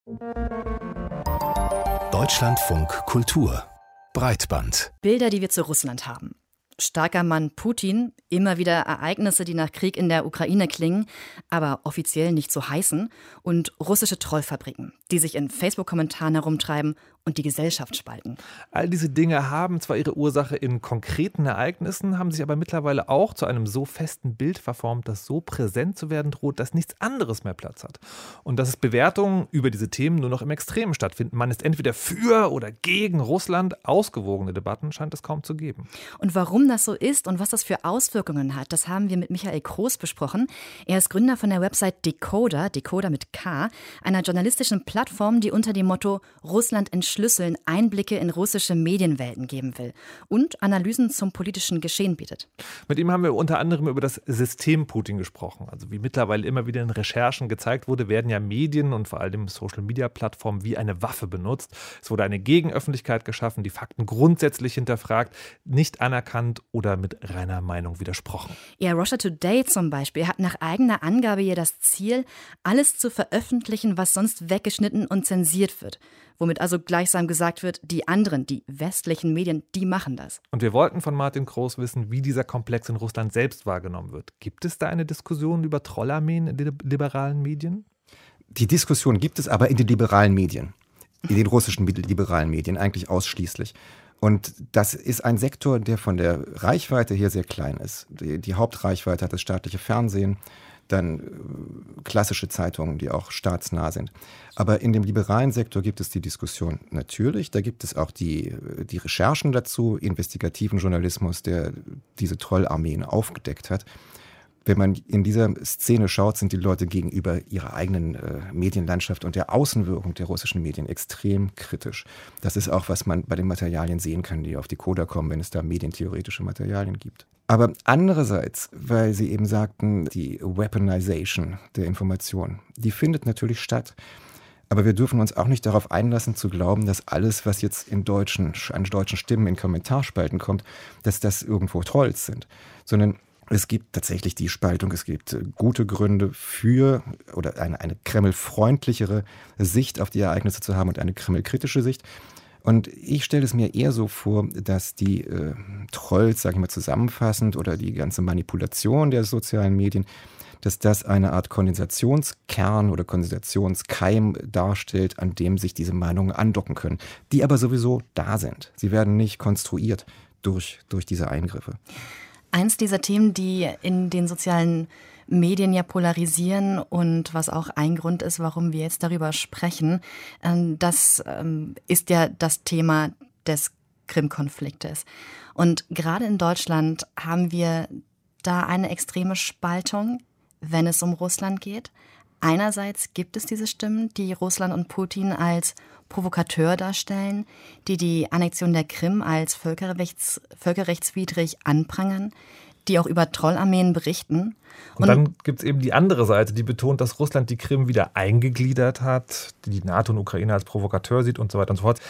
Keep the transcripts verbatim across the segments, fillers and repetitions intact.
Deutschlandfunk Kultur Breitband. Bilder, die wir zu Russland haben. Starker Mann Putin, immer wieder Ereignisse, die nach Krieg in der Ukraine klingen, aber offiziell nicht so heißen, und russische Trollfabriken, die sich in Facebook-Kommentaren herumtreiben und die Gesellschaft spalten. All diese Dinge haben zwar ihre Ursache in konkreten Ereignissen, haben sich aber mittlerweile auch zu einem so festen Bild verformt, das so präsent zu werden droht, dass nichts anderes mehr Platz hat. Und dass es Bewertungen über diese Themen nur noch im Extremen stattfinden. Man ist entweder für oder gegen Russland. Ausgewogene Debatten scheint es kaum zu geben. Und warum das so ist und was das für Auswirkungen hat, das haben wir mit Michael Kroos besprochen. Er ist Gründer von der Website Decoder, Decoder mit K, einer journalistischen Plattform, die unter dem Motto Russland entschlüsseln Einblicke in russische Medienwelten geben will und Analysen zum politischen Geschehen bietet. Mit ihm haben wir unter anderem über das System Putin gesprochen. Also wie mittlerweile immer wieder in Recherchen gezeigt wurde, werden ja Medien und vor allem Social-Media-Plattformen wie eine Waffe benutzt. Es wurde eine Gegenöffentlichkeit geschaffen, die Fakten grundsätzlich hinterfragt, nicht anerkannt oder mit reiner Meinung widersprochen. Ja, Russia Today zum Beispiel hat nach eigener Angabe hier das Ziel, alles zu veröffentlichen, was sonst weggeschnitten und zensiert wird. Womit also gleichsam gesagt wird, die anderen, die westlichen Medien, die machen das. Und wir wollten von Martin Kroos wissen, wie dieser Komplex in Russland selbst wahrgenommen wird. Gibt es da eine Diskussion über Trollarmeen in den liberalen Medien? Die Diskussion gibt es aber in den liberalen Medien, in den russischen liberalen Medien eigentlich ausschließlich. Und das ist ein Sektor, der von der Reichweite her sehr klein ist. Die, die Hauptreichweite hat das staatliche Fernsehen, dann klassische Zeitungen, die auch staatsnah sind. Aber in dem liberalen Sektor gibt es die Diskussion natürlich. Da gibt es auch die, die Recherchen dazu, investigativen Journalismus, der diese Trollarmeen aufgedeckt hat. Wenn man in dieser Szene schaut, sind die Leute gegenüber ihrer eigenen äh, Medienlandschaft und der Außenwirkung der russischen Medien extrem kritisch. Das ist auch, was man bei den Materialien sehen kann, die auf Decoder kommen, wenn es da medientheoretische Materialien gibt. Aber andererseits, weil Sie eben sagten, die Weaponization der Information, die findet natürlich statt. Aber wir dürfen uns auch nicht darauf einlassen, zu glauben, dass alles, was jetzt in deutschen, an deutschen Stimmen in Kommentarspalten kommt, dass das irgendwo Trolls sind. Sondern es gibt tatsächlich die Spaltung, es gibt gute Gründe für oder eine, eine kremlfreundlichere Sicht auf die Ereignisse zu haben und eine kremlkritische Sicht. Und ich stelle es mir eher so vor, dass die äh, Trolls, sage ich mal zusammenfassend, oder die ganze Manipulation der sozialen Medien, dass das eine Art Kondensationskern oder Kondensationskeim darstellt, an dem sich diese Meinungen andocken können, die aber sowieso da sind. Sie werden nicht konstruiert durch, durch diese Eingriffe. Eins dieser Themen, die in den sozialen Medien ja polarisieren und was auch ein Grund ist, warum wir jetzt darüber sprechen, das ist ja das Thema des Krim-Konfliktes. Und gerade in Deutschland haben wir da eine extreme Spaltung, wenn es um Russland geht. Einerseits gibt es diese Stimmen, die Russland und Putin als Provokateur darstellen, die die Annexion der Krim als völkerrechts, völkerrechtswidrig anprangern, die auch über Trollarmeen berichten. Und, und dann gibt es eben die andere Seite, die betont, dass Russland die Krim wieder eingegliedert hat, die die NATO und Ukraine als Provokateur sieht und so weiter und so fort.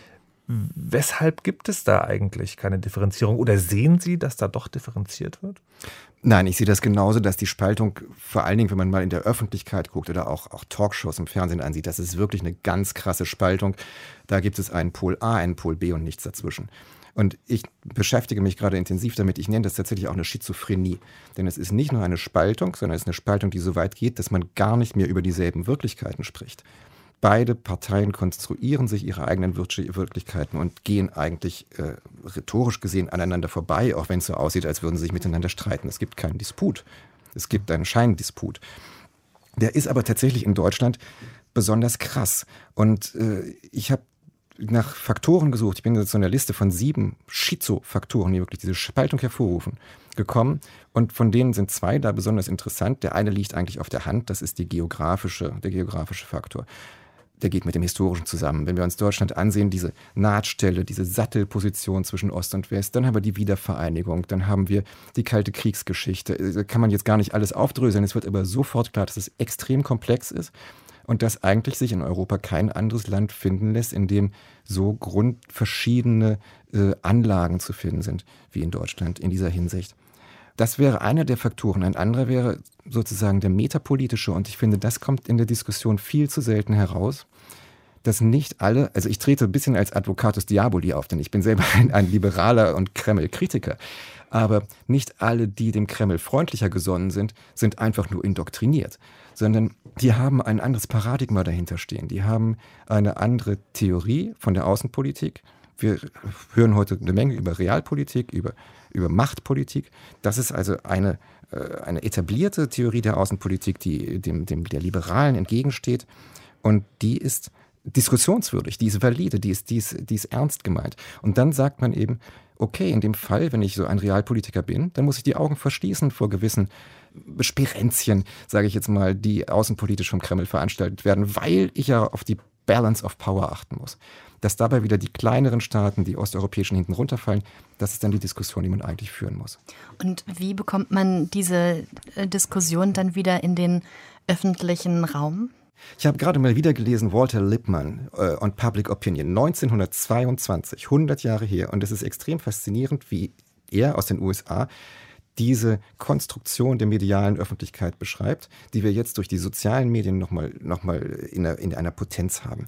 Weshalb gibt es da eigentlich keine Differenzierung? Oder sehen Sie, dass da doch differenziert wird? Nein, ich sehe das genauso, dass die Spaltung, vor allen Dingen, wenn man mal in der Öffentlichkeit guckt oder auch, auch Talkshows im Fernsehen ansieht, das ist wirklich eine ganz krasse Spaltung. Da gibt es einen Pol A, einen Pol B und nichts dazwischen. Und ich beschäftige mich gerade intensiv damit. Ich nenne das tatsächlich auch eine Schizophrenie. Denn es ist nicht nur eine Spaltung, sondern es ist eine Spaltung, die so weit geht, dass man gar nicht mehr über dieselben Wirklichkeiten spricht. Beide Parteien konstruieren sich ihre eigenen Wirklichkeiten und gehen eigentlich äh, rhetorisch gesehen aneinander vorbei, auch wenn es so aussieht, als würden sie sich miteinander streiten. Es gibt keinen Disput. Es gibt einen Scheindisput. Der ist aber tatsächlich in Deutschland besonders krass. Und äh, ich habe nach Faktoren gesucht. Ich bin jetzt zu einer Liste von sieben Schizofaktoren, die wirklich diese Spaltung hervorrufen, gekommen. Und von denen sind zwei da besonders interessant. Der eine liegt eigentlich auf der Hand. Das ist die geografische, der geografische Faktor. Der geht mit dem Historischen zusammen. Wenn wir uns Deutschland ansehen, diese Nahtstelle, diese Sattelposition zwischen Ost und West, dann haben wir die Wiedervereinigung, dann haben wir die kalte Kriegsgeschichte. Da kann man jetzt gar nicht alles aufdröseln. Es wird aber sofort klar, dass es extrem komplex ist und dass eigentlich sich in Europa kein anderes Land finden lässt, in dem so grundverschiedene äh, Anlagen zu finden sind wie in Deutschland in dieser Hinsicht. Das wäre einer der Faktoren. Ein anderer wäre sozusagen der metapolitische. Und ich finde, das kommt in der Diskussion viel zu selten heraus, dass nicht alle, also ich trete ein bisschen als Advocatus Diaboli auf, denn ich bin selber ein, ein Liberaler und Kreml-Kritiker. Aber nicht alle, die dem Kreml freundlicher gesonnen sind, sind einfach nur indoktriniert, sondern die haben ein anderes Paradigma dahinter stehen. Die haben eine andere Theorie von der Außenpolitik. Wir hören heute eine Menge über Realpolitik, über, über Machtpolitik. Das ist also eine, eine etablierte Theorie der Außenpolitik, die dem, dem der Liberalen entgegensteht. Und die ist diskussionswürdig, die ist valide, die ist, die ist, die ist ernst gemeint. Und dann sagt man eben, okay, in dem Fall, wenn ich so ein Realpolitiker bin, dann muss ich die Augen verschließen vor gewissen Sperenzchen, sage ich jetzt mal, die außenpolitisch vom Kreml veranstaltet werden, weil ich ja auf die Balance of Power achten muss. Dass dabei wieder die kleineren Staaten, die osteuropäischen, hinten runterfallen, das ist dann die Diskussion, die man eigentlich führen muss. Und wie bekommt man diese Diskussion dann wieder in den öffentlichen Raum? Ich habe gerade mal wieder gelesen, Walter Lippmann äh, on Public Opinion, neunzehnhundertzweiundzwanzig, hundert Jahre her. Und es ist extrem faszinierend, wie er aus den U S A diese Konstruktion der medialen Öffentlichkeit beschreibt, die wir jetzt durch die sozialen Medien nochmal noch mal in, einer, in einer Potenz haben.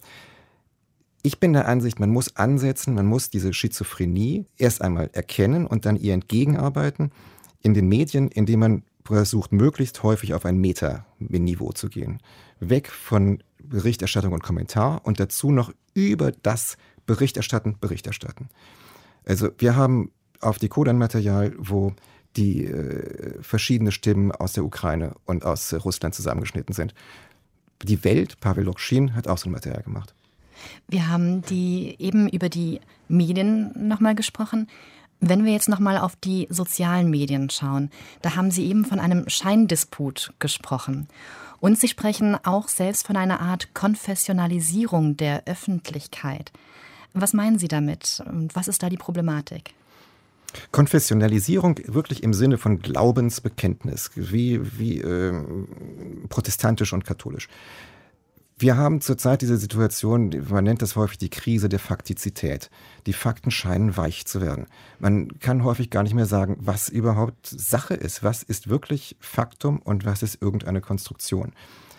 Ich bin der Ansicht, man muss ansetzen, man muss diese Schizophrenie erst einmal erkennen und dann ihr entgegenarbeiten in den Medien, indem man versucht, möglichst häufig auf ein Meta-Niveau zu gehen. Weg von Berichterstattung und Kommentar und dazu noch über das Berichterstatten, Berichterstatten. Also wir haben auf Dekodern-Material, wo die äh, verschiedene Stimmen aus der Ukraine und aus äh, Russland zusammengeschnitten sind. Die Welt, Pavel Lokschin, hat auch so ein Material gemacht. Wir haben die eben über die Medien nochmal gesprochen. Wenn wir jetzt nochmal auf die sozialen Medien schauen, da haben Sie eben von einem Scheindisput gesprochen. Und Sie sprechen auch selbst von einer Art Konfessionalisierung der Öffentlichkeit. Was meinen Sie damit und was ist da die Problematik? Konfessionalisierung wirklich im Sinne von Glaubensbekenntnis, wie, wie äh, protestantisch und katholisch. Wir haben zurzeit diese Situation, man nennt das häufig die Krise der Faktizität. Die Fakten scheinen weich zu werden. Man kann häufig gar nicht mehr sagen, was überhaupt Sache ist. Was ist wirklich Faktum und was ist irgendeine Konstruktion?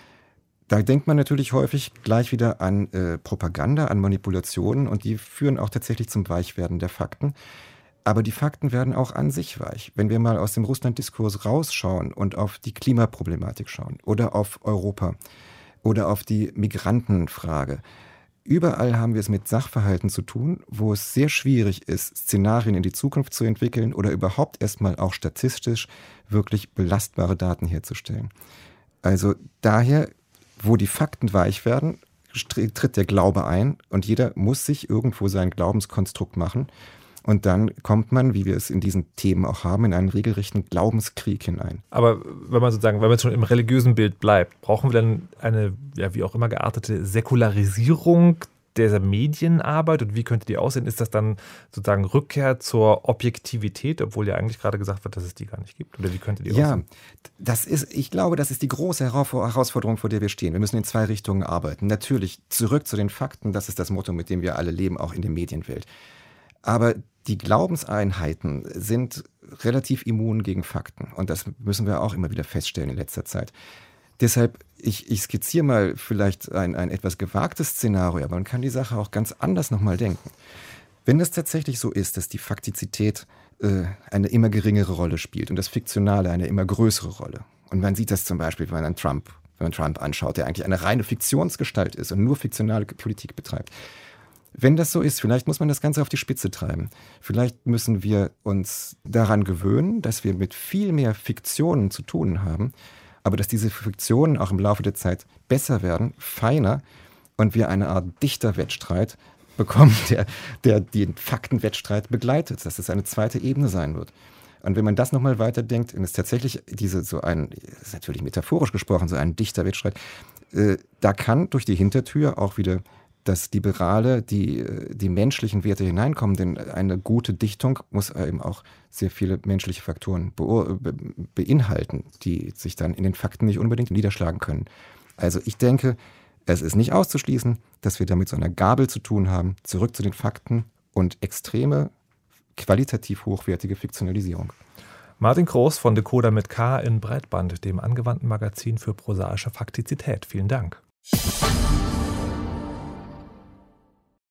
Da denkt man natürlich häufig gleich wieder an äh, Propaganda, an Manipulationen und die führen auch tatsächlich zum Weichwerden der Fakten. Aber die Fakten werden auch an sich weich. Wenn wir mal aus dem Russland-Diskurs rausschauen und auf die Klimaproblematik schauen oder auf Europa, oder auf die Migrantenfrage. Überall haben wir es mit Sachverhalten zu tun, wo es sehr schwierig ist, Szenarien in die Zukunft zu entwickeln oder überhaupt erstmal auch statistisch wirklich belastbare Daten herzustellen. Also daher, wo die Fakten weich werden, tritt der Glaube ein und jeder muss sich irgendwo sein Glaubenskonstrukt machen. Und dann kommt man, wie wir es in diesen Themen auch haben, in einen regelrechten Glaubenskrieg hinein. Aber wenn man sozusagen, wenn man schon im religiösen Bild bleibt, brauchen wir dann eine, ja, wie auch immer geartete Säkularisierung dieser Medienarbeit und wie könnte die aussehen? Ist das dann sozusagen Rückkehr zur Objektivität, obwohl ja eigentlich gerade gesagt wird, dass es die gar nicht gibt? Oder wie könnte die ja, aussehen? Ja, das ist, ich glaube, das ist die große Herausforderung, vor der wir stehen. Wir müssen in zwei Richtungen arbeiten. Natürlich zurück zu den Fakten, das ist das Motto, mit dem wir alle leben, auch in der Medienwelt. Aber die Glaubenseinheiten sind relativ immun gegen Fakten. Und das müssen wir auch immer wieder feststellen in letzter Zeit. Deshalb, ich, ich skizziere mal vielleicht ein, ein etwas gewagtes Szenario, aber man kann die Sache auch ganz anders nochmal denken. Wenn es tatsächlich so ist, dass die Faktizität äh, eine immer geringere Rolle spielt und das Fiktionale eine immer größere Rolle. Und man sieht das zum Beispiel, wenn man Trump, wenn man Trump anschaut, der eigentlich eine reine Fiktionsgestalt ist und nur fiktionale Politik betreibt. Wenn das so ist, vielleicht muss man das Ganze auf die Spitze treiben. Vielleicht müssen wir uns daran gewöhnen, dass wir mit viel mehr Fiktionen zu tun haben, aber dass diese Fiktionen auch im Laufe der Zeit besser werden, feiner und wir eine Art Dichterwettstreit bekommen, der, der den Faktenwettstreit begleitet, dass es eine zweite Ebene sein wird. Und wenn man das nochmal weiterdenkt, und es tatsächlich diese so ein, das ist natürlich metaphorisch gesprochen, so ein Dichterwettstreit, äh, da kann durch die Hintertür auch wieder das Liberale, die, die menschlichen Werte hineinkommen, denn eine gute Dichtung muss eben auch sehr viele menschliche Faktoren be- be- beinhalten, die sich dann in den Fakten nicht unbedingt niederschlagen können. Also ich denke, es ist nicht auszuschließen, dass wir da mit so einer Gabel zu tun haben, zurück zu den Fakten und extreme, qualitativ hochwertige Fiktionalisierung. Martin Groß von Decoder mit K in Breitband, dem angewandten Magazin für prosaische Faktizität. Vielen Dank.